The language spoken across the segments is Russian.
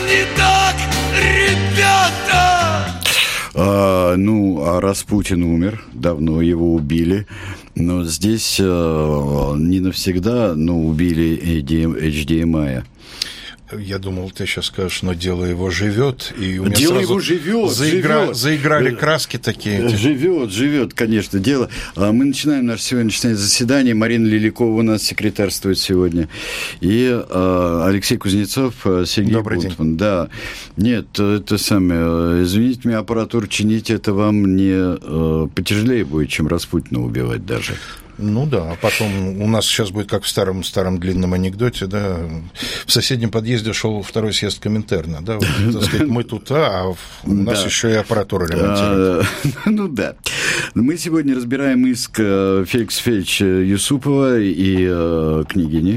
не так, ребята? А Распутин умер, давно его убили. Но здесь не навсегда, но убили HDMI. Я думал, ты сейчас скажешь, но дело его живет, и у меня дело сразу его живет. заиграли краски такие. Живет, конечно, дело. Мы начинаем наше сегодняшнее заседание. Марина Лиликова у нас секретарствует сегодня. И Алексей Кузнецов, Сергей Бунтман. Да. Нет, это самое. Извините меня, аппаратуру чинить, это вам не потяжелее будет, чем Распутина убивать даже. Ну да, а потом у нас сейчас будет, как в старом длинном анекдоте, да, в соседнем подъезде шел второй съезд Коминтерна, да, вот, так сказать, мы тут, у нас еще и аппаратура ремонтирует. Ну да. Мы сегодня разбираем иск Феликса Федоровича Юсупова и княгини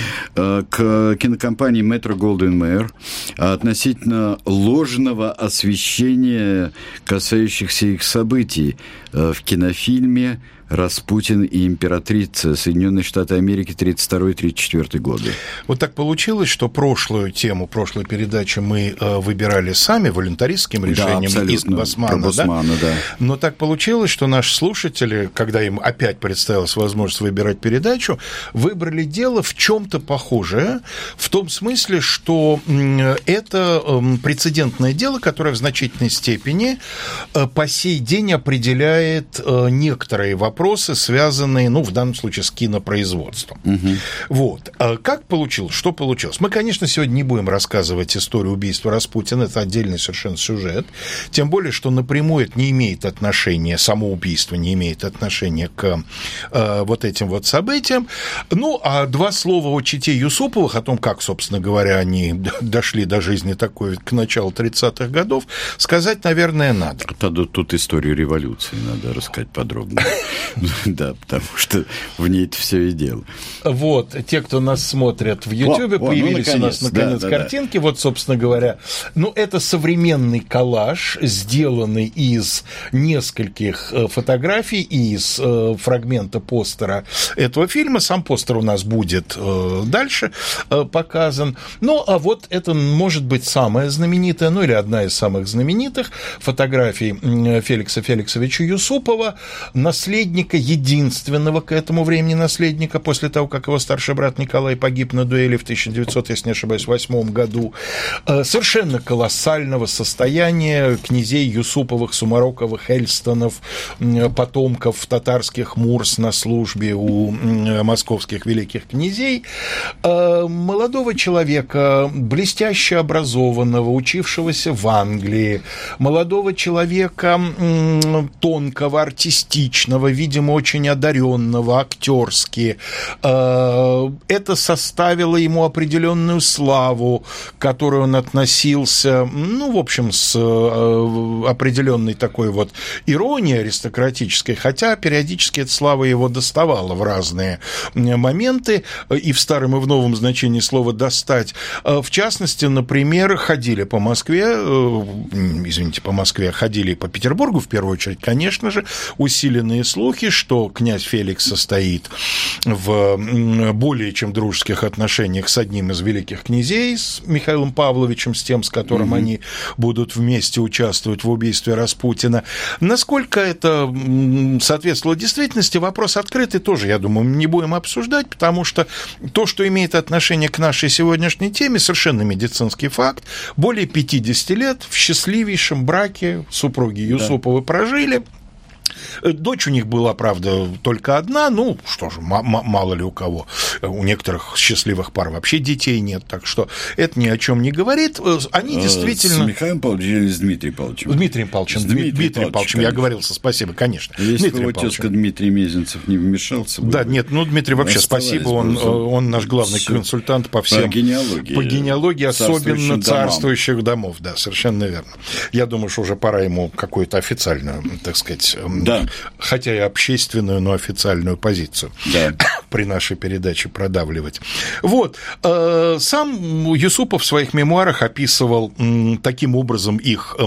к кинокомпании Метро-Голдвин-Майер относительно ложного освещения, касающихся их событий в кинофильме «Распутин и императрица. Соединенные Штаты Америки. 1932-1934 годы». Вот так получилось, что прошлую тему, прошлой передачи мы выбирали сами волюнтаристским решением из Басмана. Да? Но так получилось, что наши слушатели, когда им опять представилась возможность выбирать передачу, выбрали дело в чем-то похожее, в том смысле, что это прецедентное дело, которое в значительной степени по сей день определяет некоторые вопросы, связанные, в данном случае, с кинопроизводством. Угу. Вот. Как получилось? Что получилось? Мы, конечно, сегодня не будем рассказывать историю убийства Распутина, это отдельный совершенно сюжет, тем более, что напрямую это не имеет отношения, само убийство не имеет отношения к вот этим вот событиям. А два слова о чете Юсуповых, о том, как, собственно говоря, они дошли до жизни такой к началу 30-х годов, сказать, наверное, надо. Тут историю революции надо рассказать подробно. Да, потому что в ней это все и дело. Вот, те, кто нас смотрят в Ютьюбе, появились у нас, наконец, картинки. Вот, собственно говоря, это современный коллаж, сделанный из нескольких фотографий и из фрагмента постера этого фильма. Сам постер у нас будет дальше показан. А вот это может быть самая знаменитая, или одна из самых знаменитых фотографий Феликса Феликсовича Юсупова, наследника, единственного к этому времени наследника, после того, как его старший брат Николай погиб на дуэли в 1900, если не ошибаюсь, 8 году, совершенно колоссального состояния князей Юсуповых, Сумароковых, Эльстонов, потомков татарских мурс на службе у московских великих князей, молодого человека, блестяще образованного, учившегося в Англии, молодого человека тонкого, артистичного, видимо, очень одаренного актерски. Это составило ему определенную славу, к которой он относился, в общем, с определенной такой вот иронией аристократической, хотя периодически эта слава его доставала в разные моменты, и в старом, и в новом значении слова «достать». В частности, например, ходили по Москве, ходили по Петербургу, в первую очередь, конечно же, усиленные слухи, что князь Феликс состоит в более чем дружеских отношениях с одним из великих князей, с Михаилом Павловичем, с тем, с которым они будут вместе участвовать в убийстве Распутина. Насколько это соответствовало действительности, вопрос открытый, тоже, я думаю, не будем обсуждать, потому что то, что имеет отношение к нашей сегодняшней теме, совершенно медицинский факт. Более 50 лет в счастливейшем браке супруги Юсуповы прожили. Дочь у них была, правда, только одна, мало ли у кого. У некоторых счастливых пар вообще детей нет, так что это ни о чем не говорит. Они действительно... С Михаилом Павловичем или с Дмитрием Павловичем? С Дмитрием Павловичем, я говорил, спасибо, конечно. Если бы его тезка Дмитрий Мезенцев не вмешался... Да, нет, Дмитрий вообще спасибо, он наш главный консультант по всем... По генеалогии, особенно царствующих домов, да, совершенно верно. Я думаю, что уже пора ему какую-то официальную, так сказать... Да. Хотя и общественную, но официальную позицию при нашей передаче продавливать. Вот. Сам Юсупов в своих мемуарах описывал таким образом их,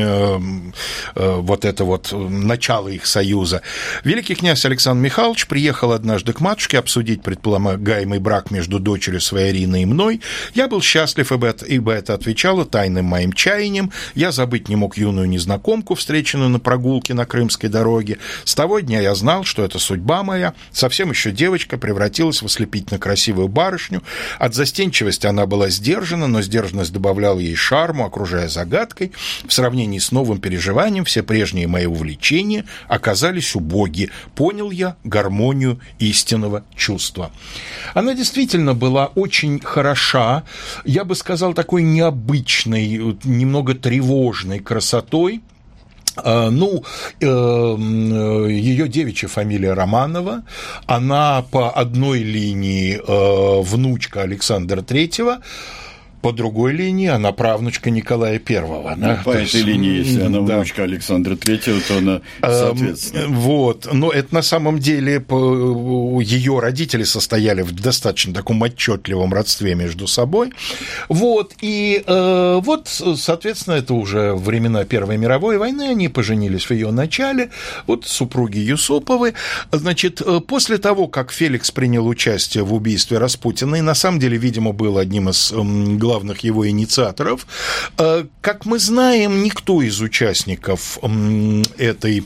вот это вот начало их союза. Великий князь Александр Михайлович приехал однажды к матушке обсудить предполагаемый брак между дочерью своей Ириной и мной. Я был счастлив, ибо это отвечало тайным моим чаяниям. Я забыть не мог юную незнакомку, встреченную на прогулке на Крымской дороге. С того дня я знал, что это судьба моя. Совсем еще девочка превратилась в ослепительно красивую барышню. От застенчивости она была сдержана, но сдержанность добавляла ей шарму, окружая загадкой. В сравнении с новым переживанием все прежние мои увлечения оказались убоги. Понял я гармонию истинного чувства. Она действительно была очень хороша, я бы сказал, такой необычной, немного тревожной красотой. Ну, ее девичья фамилия Романова, она по одной линии внучка Александра III, по другой линии она правнучка Николая I. Да? По этой линии, если она внучка Александра III, то она соответственно. Вот. Но это на самом деле ее родители состояли в достаточно таком отчетливом родстве между собой. Вот. И вот, соответственно, это уже времена Первой мировой войны, они поженились в ее начале. Вот супруги Юсуповы. Значит, после того, как Феликс принял участие в убийстве Распутина, и на самом деле, видимо, был одним из главных его инициаторов. Как мы знаем, никто из участников этой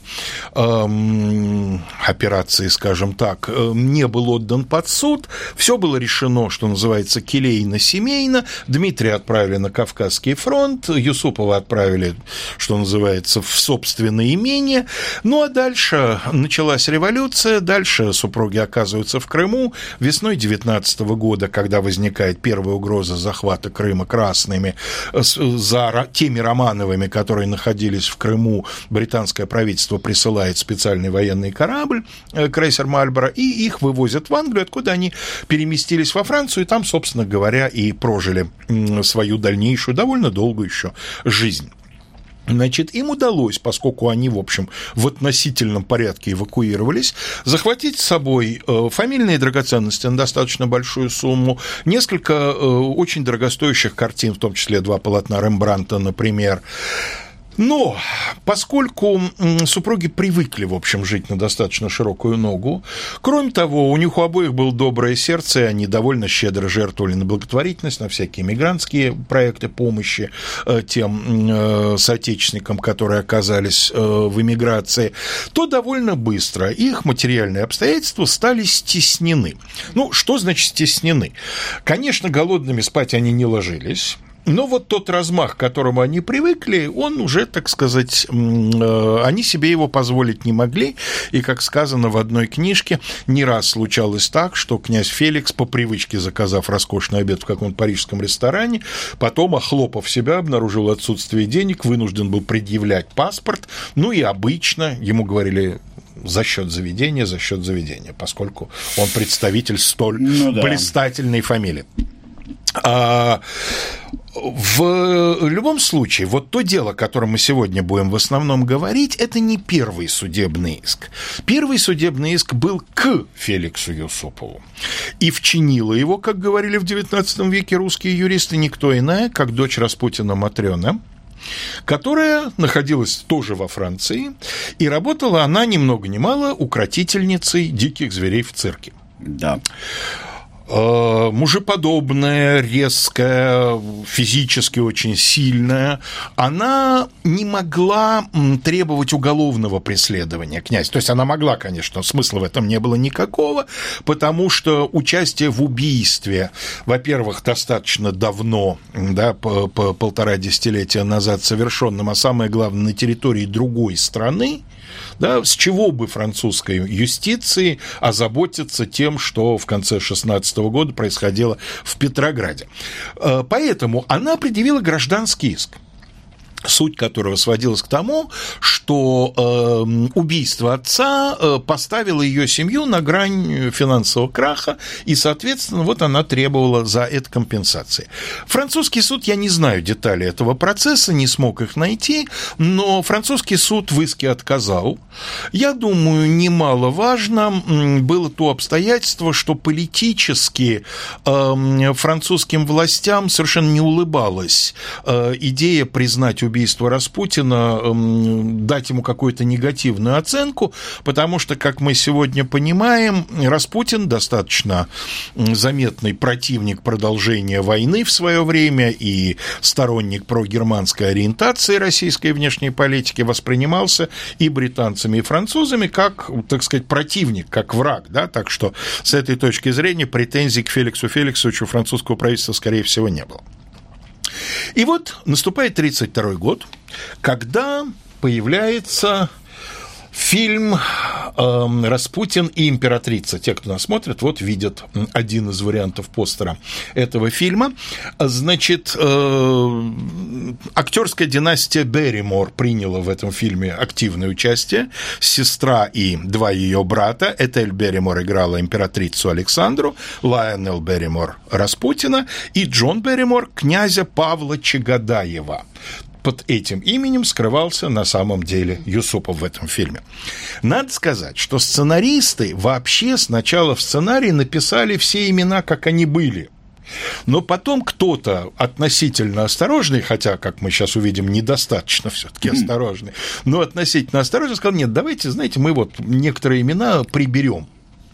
операции, скажем так, не был отдан под суд. Все было решено, что называется, келейно-семейно. Дмитрия отправили на Кавказский фронт, Юсупова отправили, что называется, в собственное имение. Ну, а дальше началась революция, дальше супруги оказываются в Крыму. Весной 19 года, когда возникает первая угроза захвата Крыма красными, за теми Романовыми, которые находились в Крыму, британское правительство присылает специальный военный корабль, крейсер Мальборо, и их вывозят в Англию, откуда они переместились во Францию, и там, собственно говоря, и прожили свою дальнейшую, довольно долгую еще жизнь. Значит, им удалось, поскольку они, в общем, в относительном порядке эвакуировались, захватить с собой фамильные драгоценности на достаточно большую сумму, несколько очень дорогостоящих картин, в том числе 2 полотна Рембрандта, например. Но поскольку супруги привыкли, в общем, жить на достаточно широкую ногу, кроме того, у них у обоих было доброе сердце, и они довольно щедро жертвовали на благотворительность, на всякие мигрантские проекты помощи тем соотечественникам, которые оказались в эмиграции, то довольно быстро их материальные обстоятельства стали стеснены. Ну, что значит стеснены? Конечно, голодными спать они не ложились. Но вот тот размах, к которому они привыкли, он уже, так сказать, они себе его позволить не могли. И, как сказано в одной книжке, не раз случалось так, что князь Феликс, по привычке заказав роскошный обед в каком-то парижском ресторане, потом, охлопав себя, обнаружил отсутствие денег, вынужден был предъявлять паспорт. Ну и обычно ему говорили: за счет заведения, поскольку он представитель столь блистательной фамилии. В любом случае, вот то дело, о котором мы сегодня будем в основном говорить, это не первый судебный иск. Первый судебный иск был к Феликсу Юсупову. И вчинила его, как говорили в XIX веке русские юристы, никто иная, как дочь Распутина Матрёна, которая находилась тоже во Франции, и работала она ни много ни мало укротительницей диких зверей в цирке. Да. Мужеподобная, резкая, физически очень сильная, она не могла требовать уголовного преследования, князь. То есть она могла, конечно, смысла в этом не было никакого, потому что участие в убийстве, во-первых, достаточно давно, да, по 1,5 десятилетия назад совершенным, а самое главное, на территории другой страны, да, с чего бы французской юстиции озаботиться тем, что в конце 16 года происходило в Петрограде. Поэтому она предъявила гражданский иск. суть которого сводилась к тому, что убийство отца поставило ее семью на грань финансового краха, и, соответственно, вот она требовала за это компенсации. Французский суд, я не знаю деталей этого процесса, не смог их найти, но французский суд в иске отказал. Я думаю, немаловажно было то обстоятельство, что политически французским властям совершенно не улыбалась идея признать убийство Распутина, дать ему какую-то негативную оценку, потому что, как мы сегодня понимаем, Распутин достаточно заметный противник продолжения войны в свое время и сторонник прогерманской ориентации российской внешней политики, воспринимался и британцами, и французами как, так сказать, противник, как враг, да, так что с этой точки зрения претензий к Феликсу Феликсовичу французского правительства, скорее всего, не было. И вот наступает 1932 год, когда появляется фильм «Распутин и императрица». Те, кто нас смотрит, вот видят один из вариантов постера этого фильма. Значит, актерская династия Берримор приняла в этом фильме активное участие. Сестра и два ее брата. Этель Берримор играла императрицу Александру, Лайонел Берримор – Распутина, и Джон Берримор – князя Павла Чагадаева. Под этим именем скрывался на самом деле Юсупов в этом фильме. Надо сказать, что сценаристы вообще сначала в сценарии написали все имена, как они были. Но потом кто-то относительно осторожный, хотя, как мы сейчас увидим, недостаточно все-таки осторожный, но относительно осторожный сказал: нет, давайте, знаете, мы вот некоторые имена приберем.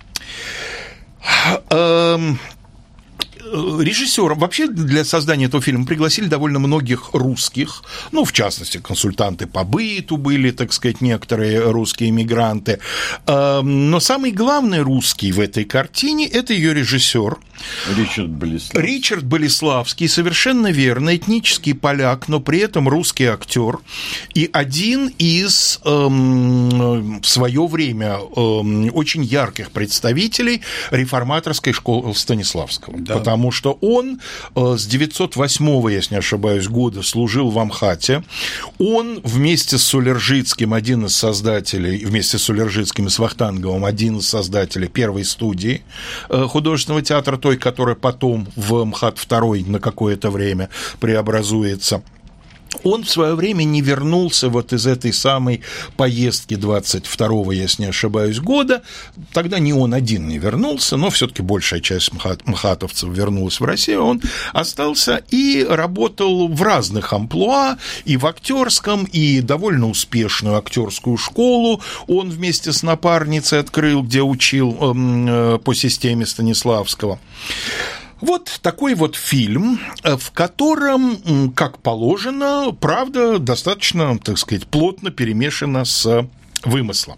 Режиссером вообще для создания этого фильма пригласили довольно многих русских, ну, в частности, консультанты по быту были, так сказать, некоторые русские эмигранты, но самый главный русский в этой картине – это ее режиссер Ричард Болеславский, совершенно верно, этнический поляк, но при этом русский актер, и один из в свое время очень ярких представителей реформаторской школы Станиславского, да. Потому что он с 908, если не ошибаюсь, года служил в Амхате, он вместе с Сулержицким, один из создателей, вместе с Сулержицким и с Вахтанговым, один из создателей первой студии художественного театра, той, которая потом в МХАТ-2 на какое-то время преобразуется. Он в свое время не вернулся вот из этой самой поездки 22-го, если не ошибаюсь, года. Тогда не он один не вернулся, но все-таки большая часть мхатовцев вернулась в Россию. Он остался и работал в разных амплуа, и в актерском, и довольно успешную актерскую школу он вместе с напарницей открыл, где учил по системе Станиславского. Вот такой вот фильм, в котором, как положено, правда достаточно, так сказать, плотно перемешана с вымыслом.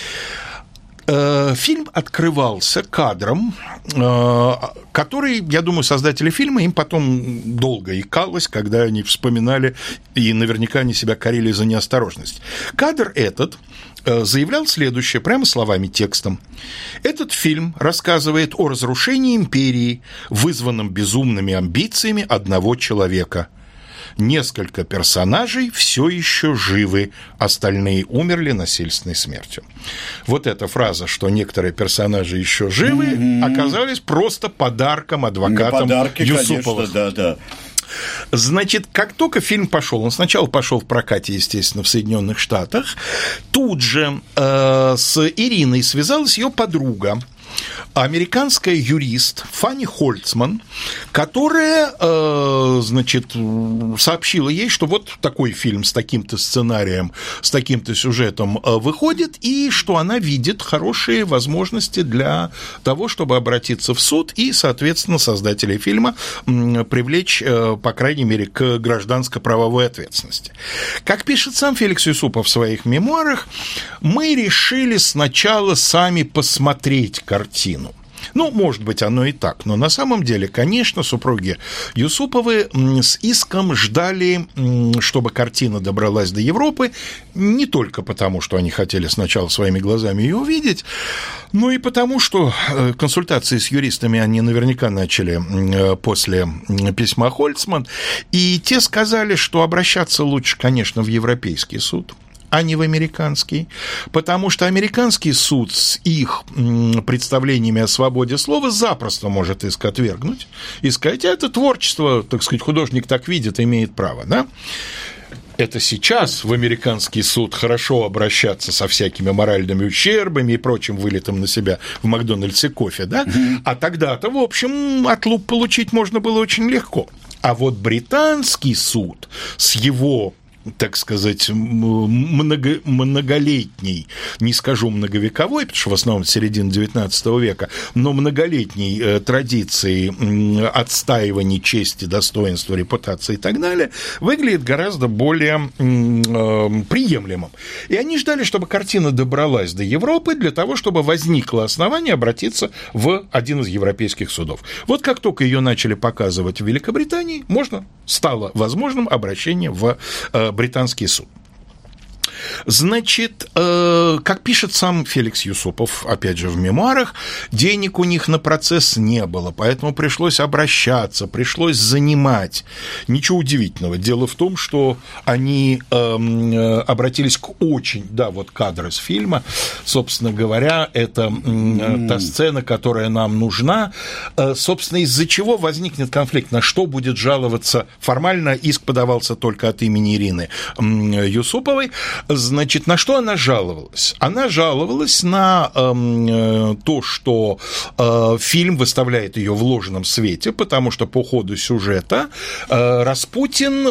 Фильм открывался кадром, который, я думаю, создатели фильма им потом долго икалось, когда они вспоминали, и наверняка они себя корили за неосторожность. Кадр этот заявлял следующее, прямо словами, текстом. Этот фильм рассказывает о разрушении империи, вызванном безумными амбициями одного человека. Несколько персонажей все еще живы, остальные умерли насильственной смертью. Вот эта фраза, что некоторые персонажи еще живы, оказались просто подарком адвокатам Юсуповых. Конечно, да. Значит, как только фильм пошел, он сначала пошел в прокате, естественно, в Соединенных Штатах, тут же с Ириной связалась ее подруга, американская юрист Фанни Хольцман, которая, значит, сообщила ей, что вот такой фильм с таким-то сценарием, с таким-то сюжетом выходит, и что она видит хорошие возможности для того, чтобы обратиться в суд и, соответственно, создателей фильма привлечь, по крайней мере, к гражданско-правовой ответственности. Как пишет сам Феликс Юсупов в своих мемуарах, мы решили сначала сами посмотреть картину. Ну, может быть, оно и так, но на самом деле, конечно, супруги Юсуповы с иском ждали, чтобы картина добралась до Европы, не только потому, что они хотели сначала своими глазами ее увидеть, но и потому, что консультации с юристами они наверняка начали после письма Хольцман, и те сказали, что обращаться лучше, конечно, в Европейский суд, а не в американский, потому что американский суд с их представлениями о свободе слова запросто может иск отвергнуть и сказать, это творчество, так сказать, художник так видит, имеет право, да? Это сейчас в американский суд хорошо обращаться со всякими моральными ущербами и прочим вылетом на себя в Макдональдсе кофе, да? А тогда-то, в общем, отлуп получить можно было очень легко. А вот британский суд с его, так сказать, многолетней, не скажу многовековой, потому что в основном середина XIX века, но многолетней традиции отстаивания чести, достоинства, репутации и так далее, выглядит гораздо более приемлемым. И они ждали, чтобы картина добралась до Европы для того, чтобы возникло основание обратиться в один из европейских судов. Вот как только ее начали показывать в Великобритании, стало возможным обращение в британский суд. Значит, как пишет сам Феликс Юсупов, опять же, в мемуарах, денег у них на процесс не было, поэтому пришлось обращаться, пришлось занимать. Ничего удивительного. Дело в том, что они обратились к вот кадр из фильма, собственно говоря, это та сцена, которая нам нужна, собственно, из-за чего возникнет конфликт, на что будет жаловаться. Формально иск подавался только от имени Ирины Юсуповой. Значит, на что она жаловалась? Она жаловалась на то, что фильм выставляет ее в ложном свете, потому что по ходу сюжета Распутин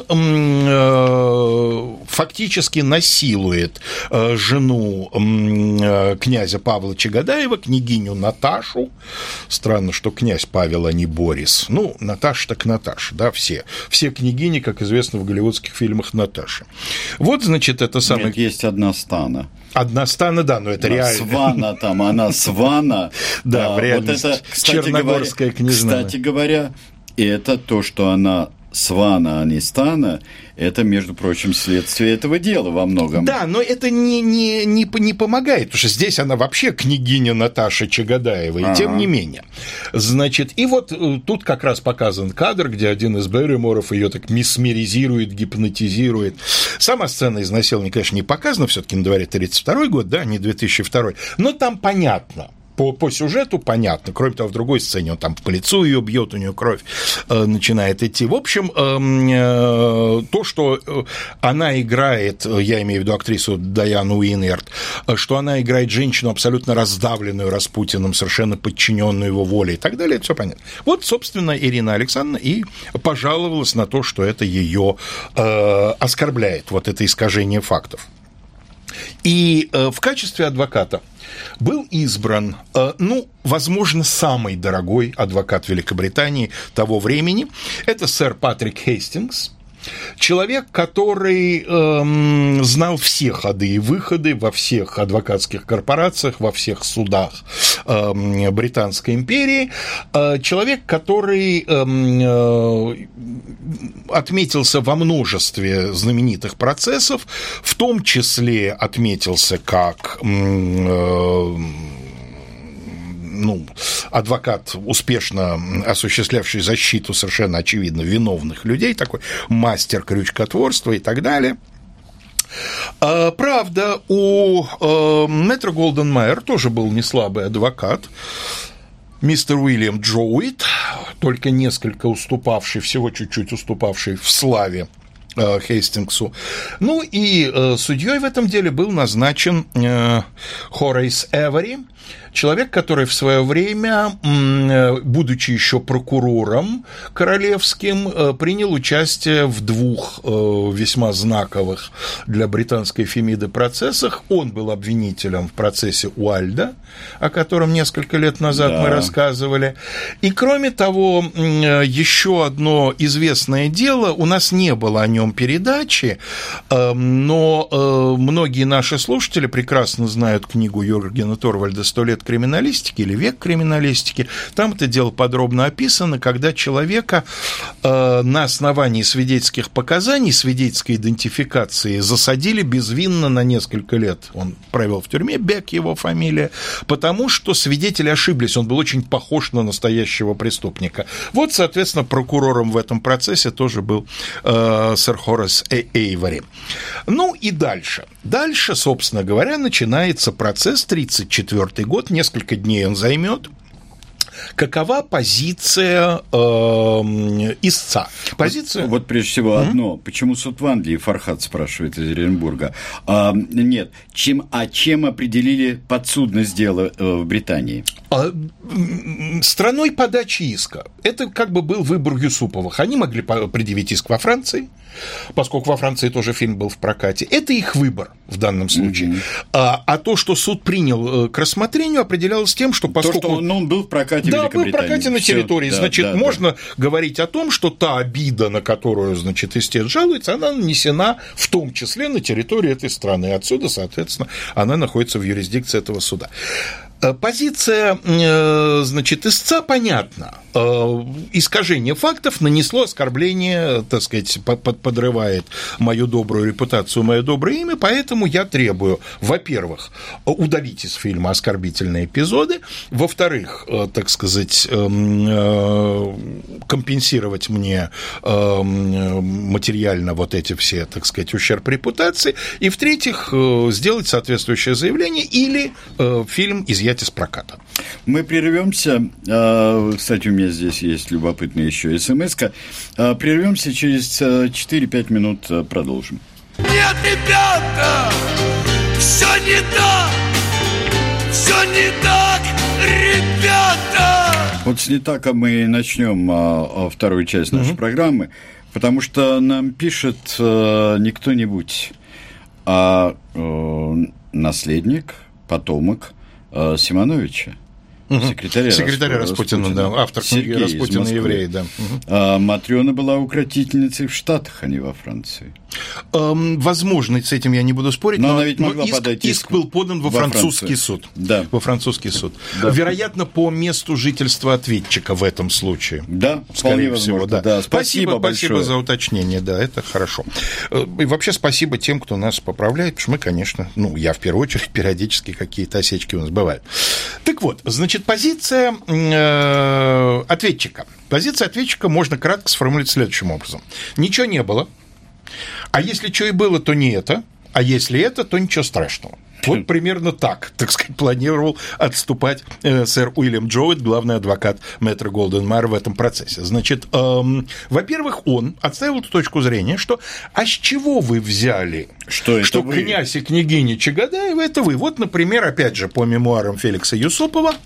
фактически насилует жену князя Павла Чагодаева, княгиню Наташу. Странно, что князь Павел, а не Борис. Ну, Наташа так Наташа, да, все княгини, как известно в голливудских фильмах, Наташи. Вот, значит, это самое... Нет, есть одна Стана. Одна Стана, да, но это реально. Свана там, она Свана. Да, в реальности вот это, черногорская княжна. Кстати говоря, это то, что она Свана, а не Стана, это, между прочим, следствие этого дела во многом. Да, но это не помогает, потому что здесь она вообще княгиня Наташа Чагодаева, и тем не менее. Значит, и вот тут как раз показан кадр, где один из Берриморов ее так месмеризирует, гипнотизирует. Сама сцена изнасилования, конечно, не показана, все-таки на дворе 1932 год, да, не 2002, но там понятно. По сюжету понятно. Кроме того, в другой сцене он там по лицу ее бьет, у нее кровь начинает идти. В общем, то, что она играет, я имею в виду актрису Дайану Уинерт, что она играет женщину абсолютно раздавленную Распутиным, совершенно подчиненную его воле и так далее, это все понятно. Вот, собственно, Ирина Александровна и пожаловалась на то, что это ее оскорбляет, вот это искажение фактов. И в качестве адвоката был избран, возможно, самый дорогой адвокат Великобритании того времени. Это сэр Патрик Хейстингс. Человек, который знал все ходы и выходы во всех адвокатских корпорациях, во всех судах Британской империи. Человек, который отметился во множестве знаменитых процессов, в том числе отметился как адвокат, успешно осуществлявший защиту совершенно очевидно виновных людей, такой мастер крючкотворства и так далее. Правда, у мэтра Голден-Майер тоже был неслабый адвокат, мистер Уильям Джоуит, только несколько уступавший, всего чуть-чуть уступавший в славе Хейстингсу. Ну и судьей в этом деле был назначен Хорейс Эвери, человек, который в свое время, будучи еще прокурором королевским, принял участие в двух весьма знаковых для британской Фемиды процессах. Он был обвинителем в процессе Уальда, о котором несколько лет назад мы рассказывали. И, кроме того, еще одно известное дело, у нас не было о нем передачи, но многие наши слушатели прекрасно знают книгу Юргена Торвальда «100 лет криминалистики или век криминалистики, там это дело подробно описано, когда человека на основании свидетельских показаний, свидетельской идентификации засадили безвинно на несколько лет. Он провел в тюрьме, Бек его фамилия, потому что свидетели ошиблись, он был очень похож на настоящего преступника. Вот, соответственно, прокурором в этом процессе тоже был сэр Хорас Эйвори. Ну и дальше. Дальше, собственно говоря, начинается процесс, 1934 год, несколько дней он займет. Какова позиция истца? Позиция... Вот прежде всего одно. Почему суд в Англии, Фархад спрашивает из Оренбурга. Нет. Чем определили подсудность дела в Британии? Страной подачи иска. Это как бы был выбор Юсуповых. Они могли предъявить иск во Франции, поскольку во Франции тоже фильм был в прокате. Это их выбор в данном случае. А то, что суд принял к рассмотрению, определялось тем, что поскольку... То, что он был в прокате Великобритании. Да, был в прокате на территории. Всё, значит, да, можно говорить о том, что та обида, на которую, значит, истец жалуется, она нанесена в том числе на территории этой страны. Отсюда, соответственно, она находится в юрисдикции этого суда. Позиция, значит, истца понятна. Искажение фактов нанесло оскорбление, так сказать, подрывает мою добрую репутацию, мое доброе имя, поэтому я требую, во-первых, удалить из фильма оскорбительные эпизоды, во-вторых, так сказать, компенсировать мне материально вот эти все, так сказать, ущерб репутации, и, в-третьих, сделать соответствующее заявление или фильм изъять из проката. Мы прервемся. Кстати, у меня здесь есть любопытная еще смс-ка. Прервемся, через 4-5 минут продолжим. Нет, ребята, все не так, ребята. Вот с «не так» мы начнем вторую часть нашей программы, потому что нам пишет не кто-нибудь, а наследник, потомок Симоновича, секретаря Распутина, да, автор книги «Распутин и евреи», да. Матрёна была укротительницей в Штатах, а не во Франции. Возможно, с этим я не буду спорить, но она ведь могла подать иск был подан во французский суд. Да. Во французский суд. Да. Вероятно, по месту жительства ответчика в этом случае. Да, скорее всего, да. Да. Спасибо большое за уточнение, да, это хорошо. И вообще спасибо тем, кто нас поправляет, потому что мы, конечно, я в первую очередь, периодически какие-то осечки у нас бывают. Так вот, значит, позиция ответчика. Позиция ответчика можно кратко сформулировать следующим образом. Ничего не было. А если что и было, то не это, а если это, то ничего страшного. Вот примерно так, так сказать, планировал отступать сэр Уильям Джоуэт, главный адвокат мэтра Голден-Майера в этом процессе. Значит, во-первых, он отставил эту точку зрения, что «а с чего вы взяли, что князь и княгиня Чагадаева – это вы?» Вот, например, опять же, по мемуарам Феликса Юсупова,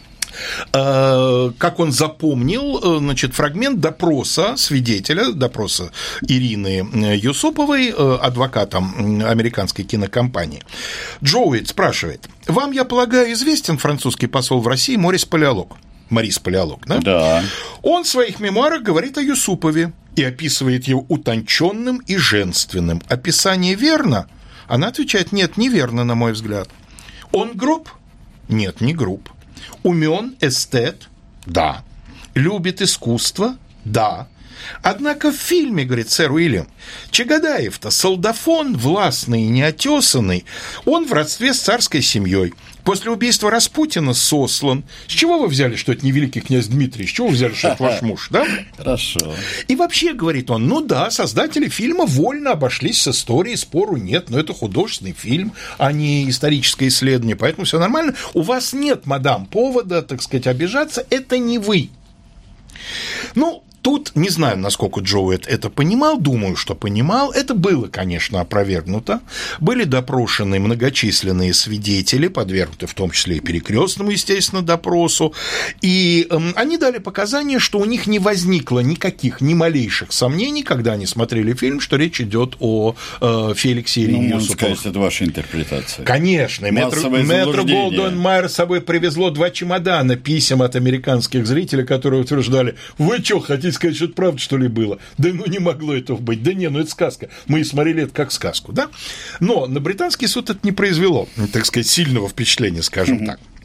как он запомнил, значит, фрагмент допроса свидетеля, допроса Ирины Юсуповой, адвокатом американской кинокомпании. Джоуэт спрашивает: «Вам, я полагаю, известен французский посол в России Морис Палеолог?» Морис Палеолог, да? Да. Он в своих мемуарах говорит о Юсупове и описывает его утонченным и женственным. Описание верно? Она отвечает: нет, неверно, на мой взгляд. Он груб? Нет, не груб. Умен, эстет? Да. Любит искусство? Да. Однако в фильме, говорит сэр Уильям, Чагадаев-то солдафон, властный и неотесанный, он в родстве с царской семьей. После убийства Распутина сослан. С чего вы взяли, что это не великий князь Дмитрий? С чего вы взяли, что это ваш муж, да? Хорошо. И вообще, говорит он, ну да, создатели фильма вольно обошлись с историей, спору нет, но это художественный фильм, а не историческое исследование, поэтому все нормально. У вас нет, мадам, повода, так сказать, обижаться, это не вы. Ну, тут не знаю, насколько Джоуэт это понимал, думаю, что понимал. Это было, конечно, опровергнуто. Были допрошены многочисленные свидетели, подвергнуты в том числе и перекрестному, естественно, допросу. И они дали показания, что у них не возникло никаких, ни малейших сомнений, когда они смотрели фильм, что речь идет о Феликсе Ирине Юсуповых. Сказать, это ваша интерпретация. Конечно. Мэтр Голден-Майер с собой привезло 2 чемодана писем от американских зрителей, которые утверждали: вы что, хотите сказать, что это правда, что ли, было? Да ну не могло этого быть. Да не, ну это сказка. Мы и смотрели это как сказку, да? Но на британский суд это не произвело, так сказать, сильного впечатления, скажем так.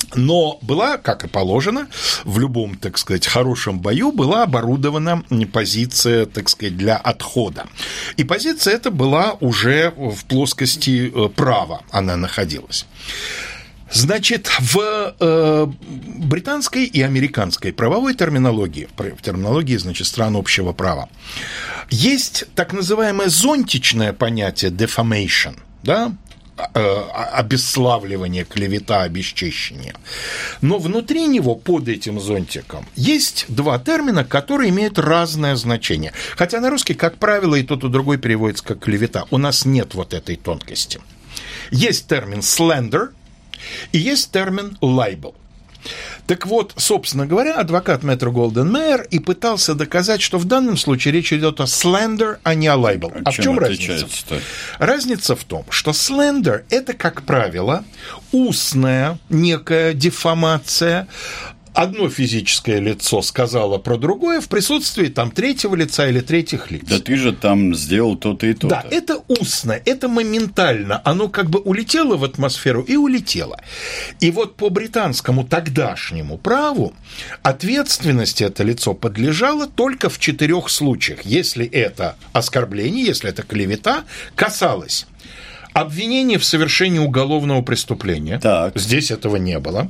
Но была, как и положено, в любом, так сказать, хорошем бою была оборудована позиция, так сказать, для отхода. И позиция эта была уже в плоскости права, она находилась. Значит, в британской и американской правовой терминологии, в терминологии, значит, стран общего права, есть так называемое зонтичное понятие defamation, да, обесславливание, клевета, обесчещение. Но внутри него, под этим зонтиком, есть два термина, которые имеют разное значение. Хотя на русский, как правило, и тот, и другой переводится как клевета. У нас нет вот этой тонкости. Есть термин slander и есть термин libel. Так вот, собственно говоря, адвокат Метро-Голден-Мейер и пытался доказать, что в данном случае речь идет о slander, а не о libel. А в чем разница? Разница в том, что slander – это, как правило, устная некая дефамация. Одно физическое лицо сказало про другое в присутствии там третьего лица или третьих лиц. Да ты же там сделал то-то и то-то. Да, это устно, это моментально. Оно как бы улетело в атмосферу и улетело. И вот по британскому тогдашнему праву ответственности это лицо подлежало только в 4 случаях. Если это оскорбление, если это клевета, касалось обвинения в совершении уголовного преступления. Так. Здесь этого не было.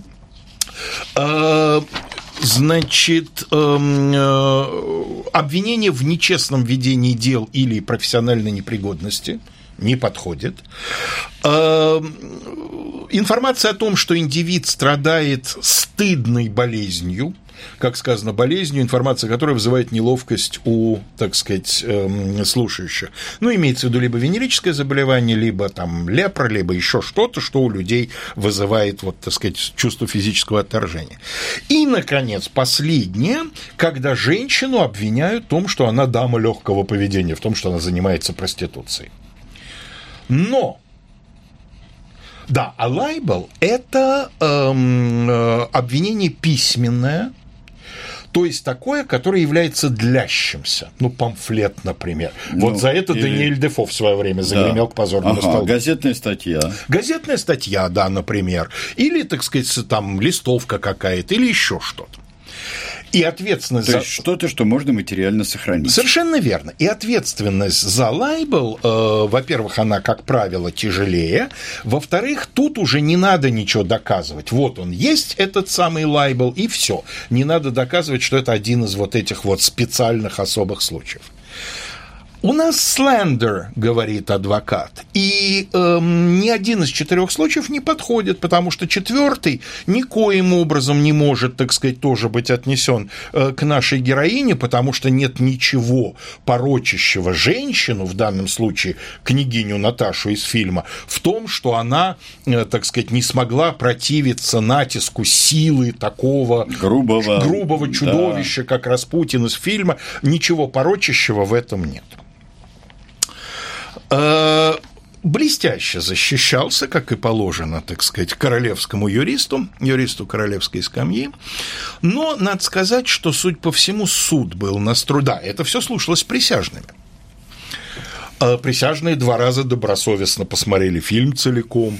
Значит, обвинение в нечестном ведении дел или профессиональной непригодности не подходит. Информация о том, что индивид страдает стыдной болезнью, как сказано, болезнью, информация которая вызывает неловкость у, так сказать, слушающих. Ну, имеется в виду либо венерическое заболевание, либо там лепра, либо еще что-то, что у людей вызывает, вот, так сказать, чувство физического отторжения. И, наконец, последнее, когда женщину обвиняют в том, что она дама легкого поведения, в том, что она занимается проституцией. Но да, а libel – это обвинение письменное, то есть такое, которое является длящимся. Ну, памфлет, например. Вот за это Даниэль Дефо в свое время загремел к позорному столбу. Газетная статья. Газетная статья, да, например. Или, так сказать, там листовка какая-то, или еще что-то. И ответственность То есть что-то, что можно материально сохранить. Совершенно верно. И ответственность за libel, во-первых, она, как правило, тяжелее. Во-вторых, тут уже не надо ничего доказывать. Вот он есть, этот самый libel, и все. Не надо доказывать, что это один из вот этих вот специальных особых случаев. У нас slander, говорит адвокат, и ни один из 4 случаев не подходит, потому что 4 никоим образом не может, так сказать, тоже быть отнесен к нашей героине, потому что нет ничего порочащего женщину, в данном случае княгиню Наташу из фильма, в том, что она, так сказать, не смогла противиться натиску силы такого грубого чудовища, как Распутин из фильма. Ничего порочащего в этом нет. Блестяще защищался, как и положено, так сказать, королевскому юристу королевской скамьи, но надо сказать, что, судя по всему, суд был настроен. Да, это все слушалось присяжными. Присяжные 2 раза добросовестно посмотрели фильм целиком.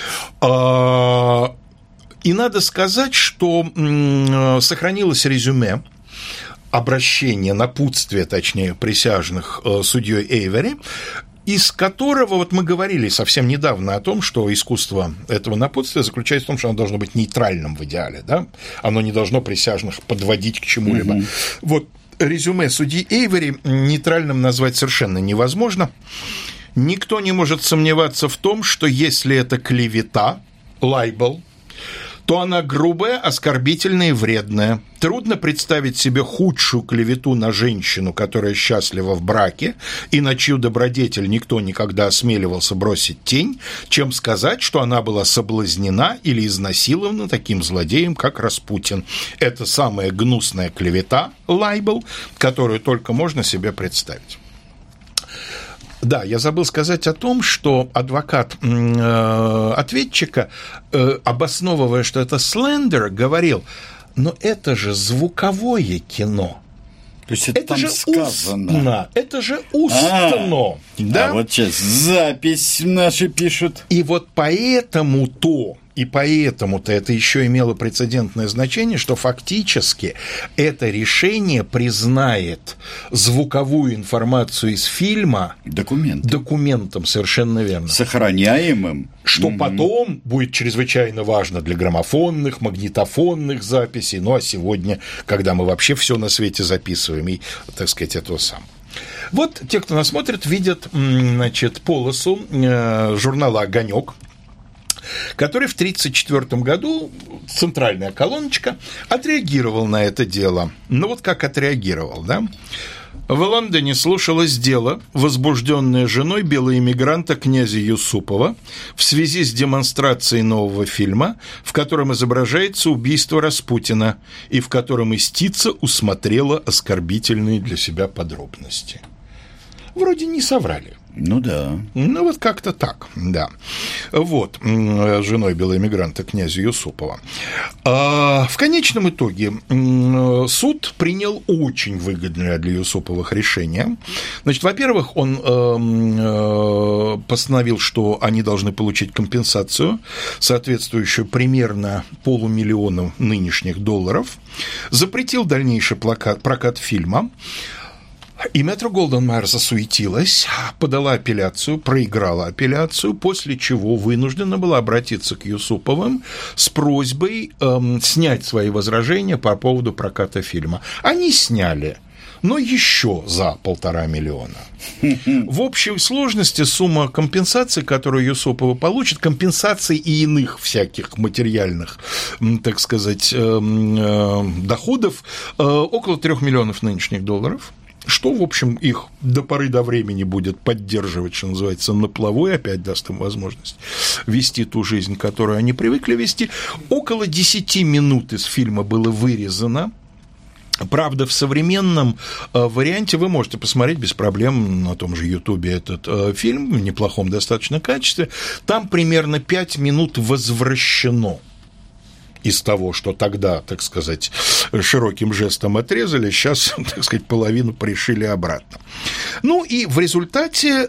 И надо сказать, что сохранилось резюме, обращение, напутствие, точнее, присяжных судьей Эйвери, из которого вот мы говорили совсем недавно о том, что искусство этого напутствия заключается в том, что оно должно быть нейтральным в идеале, да? Оно не должно присяжных подводить к чему-либо. Вот резюме судьи Эйвери нейтральным назвать совершенно невозможно. Никто не может сомневаться в том, что если это клевета, libel, то она грубая, оскорбительная и вредная. Трудно представить себе худшую клевету на женщину, которая счастлива в браке, и на чью добродетель никто никогда осмеливался бросить тень, чем сказать, что она была соблазнена или изнасилована таким злодеем, как Распутин. Это самая гнусная клевета, libel, которую только можно себе представить. Да, я забыл сказать о том, что адвокат ответчика, обосновывая, что это slander, говорил, но это же звуковое кино. То есть это же сказано. Устно. Это же устно. Да? А вот сейчас запись наши пишут. И вот поэтому-то И поэтому-то это еще имело прецедентное значение, что фактически это решение признает звуковую информацию из фильма документом, совершенно верно. Сохраняемым. Что потом будет чрезвычайно важно для граммофонных, магнитофонных записей. Ну а сегодня, когда мы вообще все на свете записываем, и, так сказать, это сам. Вот те, кто нас смотрит, видят, значит, полосу журнала «Огонёк», который в 1934 году, центральная колоночка, отреагировал на это дело. Ну вот как отреагировал, да? В Лондоне слушалось дело, возбужденное женой белоэмигранта князя Юсупова в связи с демонстрацией нового фильма, в котором изображается убийство Распутина и в котором истица усмотрела оскорбительные для себя подробности. Вроде не соврали. Ну да. Ну вот как-то так, да. Вот, женой белоэмигранта князя Юсупова. В конечном итоге суд принял очень выгодное для Юсуповых решение. Значит, во-первых, он постановил, что они должны получить компенсацию, соответствующую примерно $500 000 нынешних долларов, запретил дальнейший прокат фильма. И Метро-Голдвин-Майер засуетилась, подала апелляцию, проиграла апелляцию, после чего вынуждена была обратиться к Юсуповым с просьбой снять свои возражения по поводу проката фильма. Они сняли, но еще за $1,5 миллиона. В общей сложности сумма компенсации, которую Юсуповы получат, компенсации и иных всяких материальных, так сказать, доходов, около $3 миллионов нынешних долларов. Что, в общем, их до поры до времени будет поддерживать, что называется, на плаву, и опять даст им возможность вести ту жизнь, которую они привыкли вести. Около 10 минут из фильма было вырезано. Правда, в современном варианте вы можете посмотреть без проблем на том же Ютубе этот фильм в неплохом достаточно качестве. Там примерно 5 минут возвращено из того, что тогда, так сказать, широким жестом отрезали, сейчас, так сказать, половину пришили обратно. Ну и в результате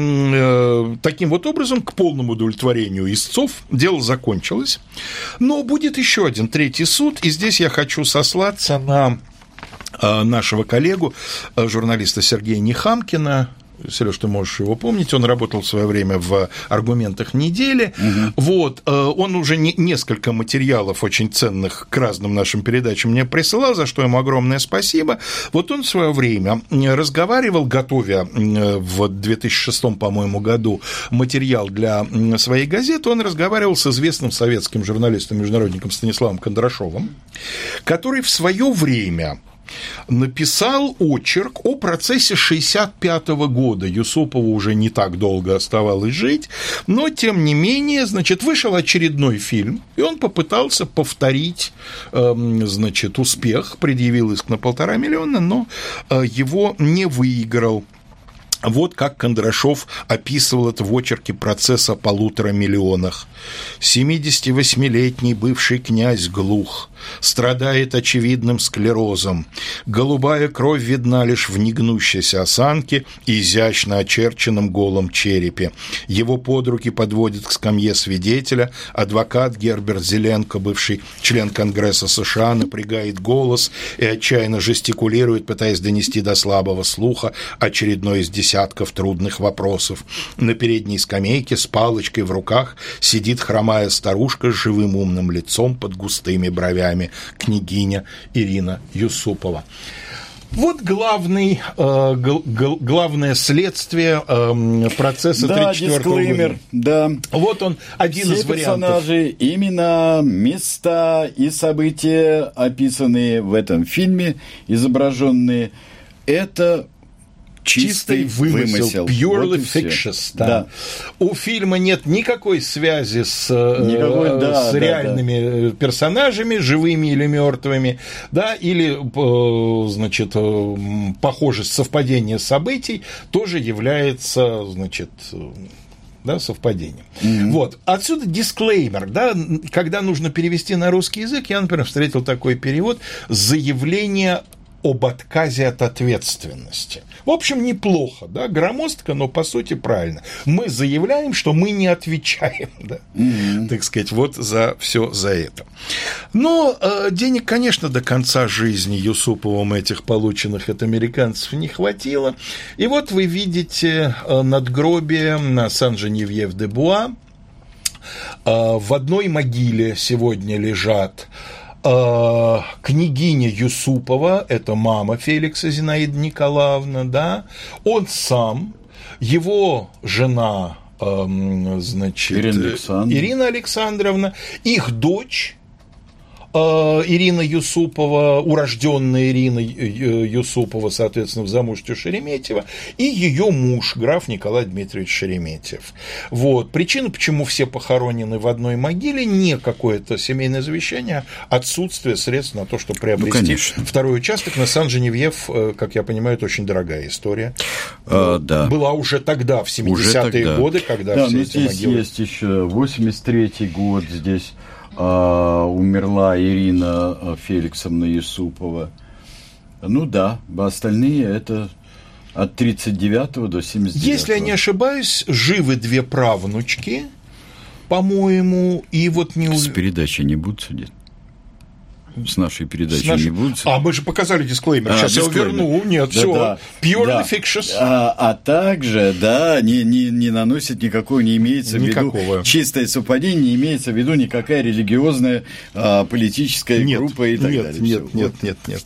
таким вот образом, к полному удовлетворению истцов, дело закончилось. Но будет еще один третий суд, и здесь я хочу сослаться на нашего коллегу, журналиста Сергея Нехамкина. Сереж, ты можешь его помнить, он работал в свое время в «Аргументах недели». Вот, он уже несколько материалов очень ценных к разным нашим передачам мне присылал, за что ему огромное спасибо. Вот он в свое время разговаривал, готовя в 2006, по-моему, году материал для своей газеты, он разговаривал с известным советским журналистом-международником Станиславом Кондрашовым, который в свое время написал очерк о процессе 1965 года. Юсупову уже не так долго оставалось жить, но, тем не менее, значит, вышел очередной фильм, и он попытался повторить, значит, успех, предъявил иск на $1,5 миллиона, но его не выиграл. Вот как Кондрашов описывал это в очерке «Процесс о $1,5 миллиона». 78-летний бывший князь глух, страдает очевидным склерозом. Голубая кровь видна лишь в негнущейся осанке и изящно очерченном голом черепе. Его под руки подводит к скамье свидетеля. Адвокат Герберт Зеленко, бывший член Конгресса США, напрягает голос и отчаянно жестикулирует, пытаясь донести до слабого слуха очередной из десятков трудных вопросов. На передней скамейке с палочкой в руках сидит хромая старушка с живым умным лицом под густыми бровями, княгиня Ирина Юсупова. Вот главное следствие процесса 1934 года. Да. Вот он, один из вариантов. Персонажи, имена, места и события, описанные в этом фильме, изображенные, это чистый вымысел. Purely вот fictitious. Да. У фильма нет никакой связи с реальными персонажами, живыми или мертвыми, да, или, значит, похожесть, совпадение событий тоже является, значит, да, совпадением. Вот. Отсюда дисклеймер, да, когда нужно перевести на русский язык, я, например, встретил такой перевод: заявление об отказе от ответственности. В общем, неплохо, да, громоздко, но по сути правильно. Мы заявляем, что мы не отвечаем, да, так сказать, вот за все за это. Но денег, конечно, до конца жизни Юсуповым этих полученных от американцев не хватило. И вот вы видите надгробие на Сан-Женевьев-де-Буа. В одной могиле сегодня лежат княгиня Юсупова, это мама Феликса Зинаида Николаевна, да, он сам, его жена, значит, Ирина Александровна, их дочь Ирина Юсупова, урожденная Ирина Юсупова, соответственно, в замужестве Шереметьева, и ее муж, граф Николай Дмитриевич Шереметьев. Вот. Причина, почему все похоронены в одной могиле, не какое-то семейное завещание, а отсутствие средств на то, чтобы приобрести второй участок. На Сан-Женевьев, как я понимаю, это очень дорогая история. Да. Была уже тогда, в 70-е годы, когда все эти могилы... Здесь есть еще 83-й год, здесь... умерла Ирина Феликсовна Юсупова. Ну да, остальные это от 39 до 79. Если я не ошибаюсь, живы две правнучки, по-моему, и вот не... С передачи не будут судить? С нашей передачи не будут? А мы же показали дисклеймер. Сейчас я его верну. Нет, все. Да. Purely fictitious. А также, да, не наносит никакого, не имеется в виду чистое совпадение, не имеется в виду никакая религиозная, политическая группа и так далее. Нет.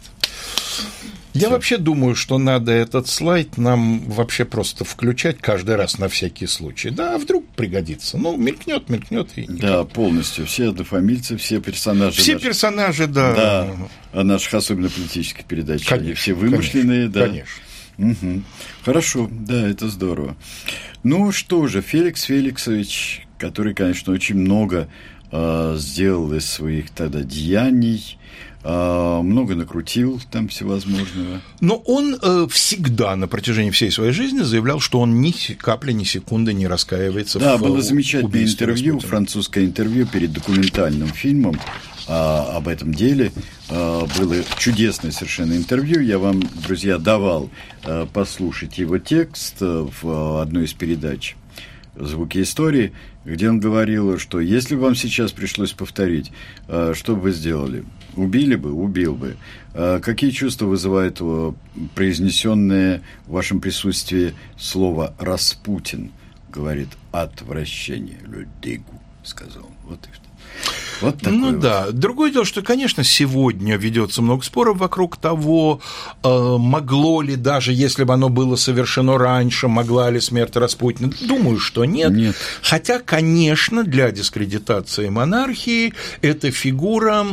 Я вообще думаю, что надо этот слайд нам вообще просто включать каждый раз на всякий случай. Да, вдруг пригодится. Ну, мелькнет и... Да, полностью. Все однофамильцы, все персонажи. Все персонажи, да. Да, наших особенно политических передач. Конечно, они все вымышленные, да. Конечно. Угу. Хорошо, да, это здорово. Ну что же, Феликс Феликсович, который, конечно, очень много сделал из своих тогда деяний, много накрутил там всевозможного. Но он всегда на протяжении всей своей жизни заявлял, что он ни капли, ни секунды не раскаивается в убийстве. Да, было замечательное интервью, французское интервью перед документальным фильмом об этом деле. Было чудесное совершенно интервью. Я вам, друзья, давал послушать его текст в одной из передач «Звуки истории», где он говорил, что если бы вам сейчас пришлось повторить, что бы вы сделали? Убили бы? Убил бы. Какие чувства вызывает произнесенное в вашем присутствии слово «Распутин»? Говорит, отвращение. «Людигу», сказал он. Вот и все. Вот да. Другое дело, что, конечно, сегодня ведется много споров вокруг того, могло ли, даже если бы оно было совершено раньше, могла ли смерть Распутина. Думаю, что нет. Хотя, конечно, для дискредитации монархии эта фигура...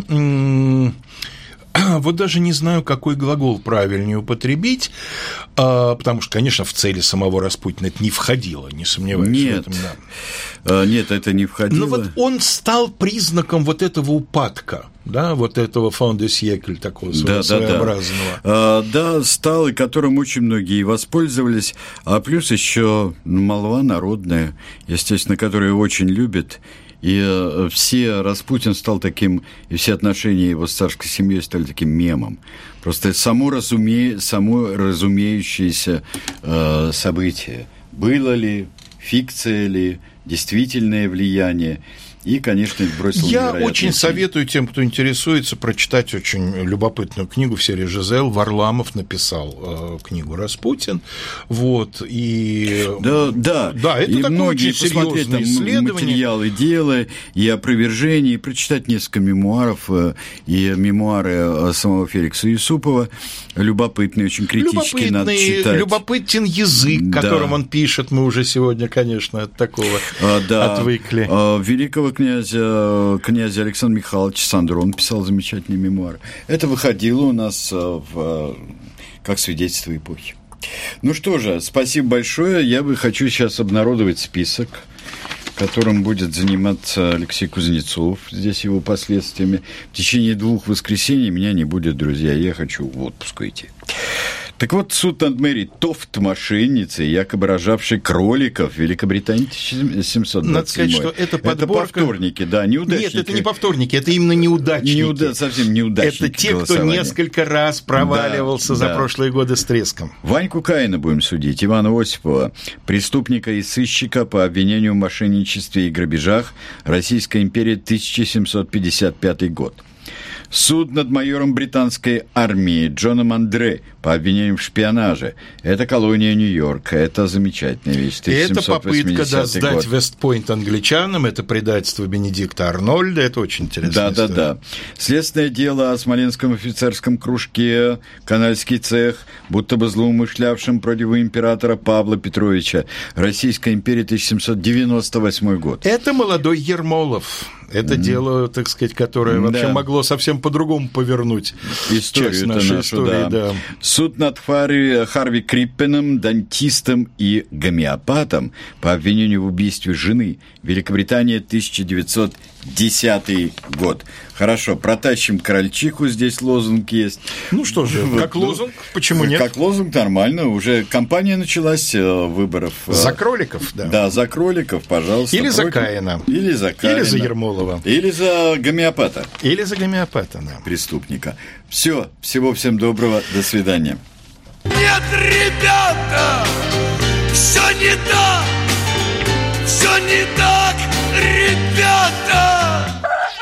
Вот даже не знаю, какой глагол правильнее употребить, потому что, конечно, в цели самого Распутина это не входило, не сомневаюсь в этом. Да. Нет, это не входило. Но вот он стал признаком вот этого упадка, да, вот этого «фон де сьекль» такого своеобразного. Да, стал, и которым очень многие воспользовались, а плюс еще молва народная, естественно, которую очень любят. И Распутин стал таким, и все отношения его с царской семьей стали таким мемом. Просто само разумеющееся событие. Было ли, фикция ли, действительное влияние. И, конечно, бросил невероятную... Я очень советую тем, кто интересуется, прочитать очень любопытную книгу в серии «Жизель». Варламов написал книгу «Распутин». Вот, и... Да, это и такое очень серьезное исследование. Материалы дела, и опровержения, и прочитать несколько мемуаров, и мемуары самого Феликса Юсупова. Любопытные, очень критически надо читать. Любопытен язык, которым он пишет. Мы уже сегодня, конечно, от такого отвыкли. Великого князя Александра Михайловича Сандро, он писал замечательные мемуары. Это выходило у нас как свидетельство эпохи. Ну что же, спасибо большое. Я хочу сейчас обнародовать список, которым будет заниматься Алексей Кузнецов, здесь его последствиями. В течение 2 воскресений меня не будет, друзья, я хочу в отпуск идти. Так вот, суд над Мэри Тофт, мошенницей, якобы рожавшей кроликов в Великобритании 1727. Надо сказать, что это подборка... Это по вторнике, да, неудачники. Нет, это не по вторнике, это именно неудачники. Совсем неудачники. Это те, кто несколько раз проваливался за прошлые годы с треском. Ваньку Каина будем судить, Ивана Осипова, преступника и сыщика по обвинению в мошенничестве и грабежах, Российская империя, 1755 год. Суд над майором британской армии Джоном Андре по обвинению в шпионаже. Это колония Нью-Йорка. Это замечательная вещь. Это попытка сдать Вестпойнт англичанам, это предательство Бенедикта Арнольда. Это очень интересно. Да. Следственное дело о Смоленском офицерском кружке, канальский цех, будто бы злоумышлявшим против императора Павла Петровича. Российская империя, 1798 год. Это молодой Ермолов. Это дело, так сказать, которое вообще могло совсем по-другому повернуть историю нашу, истории, да. Суд над Харви Криппеном, дантистом и гомеопатом по обвинению в убийстве жены. Великобритания, 1910 год. Хорошо, протащим крольчиху, здесь лозунг есть. Ну что же, как лозунг, почему нет? Как лозунг нормально, уже кампания началась выборов. За кроликов, да. Да, за кроликов, пожалуйста. Или за Каина. Или за Каина. Или за Ермолова. Или за гомеопата. Или за гомеопата, да. Преступника. Все, всего всем доброго, до свидания. Нет, ребята, все не так, все не так.